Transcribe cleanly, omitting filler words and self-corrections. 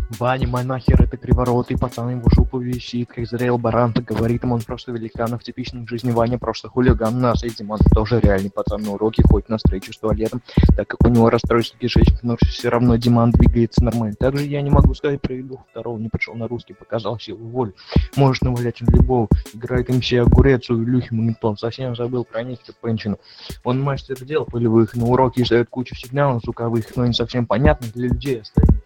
Ваня, нахер это криворотый пацан, его жопу висит, как зрел баран, так говорит ему, он просто великан, в типичной жизни Ваня просто хулиган, нас и Диман тоже реальный пацан, на уроки ходит на встречу с туалетом, так как у него расстройство кишечника, но все равно Диман двигается нормально. Также я не могу сказать про Илюху второго, не пришел на русский, показал силу воли, может навалять он любого, играет МС Огурец, у Илюхи Магнитон, совсем забыл про Никиту Пенчину, он мастер дел полевых, на уроке издает кучу сигналов звуковых, но не совсем понятных для людей остальных.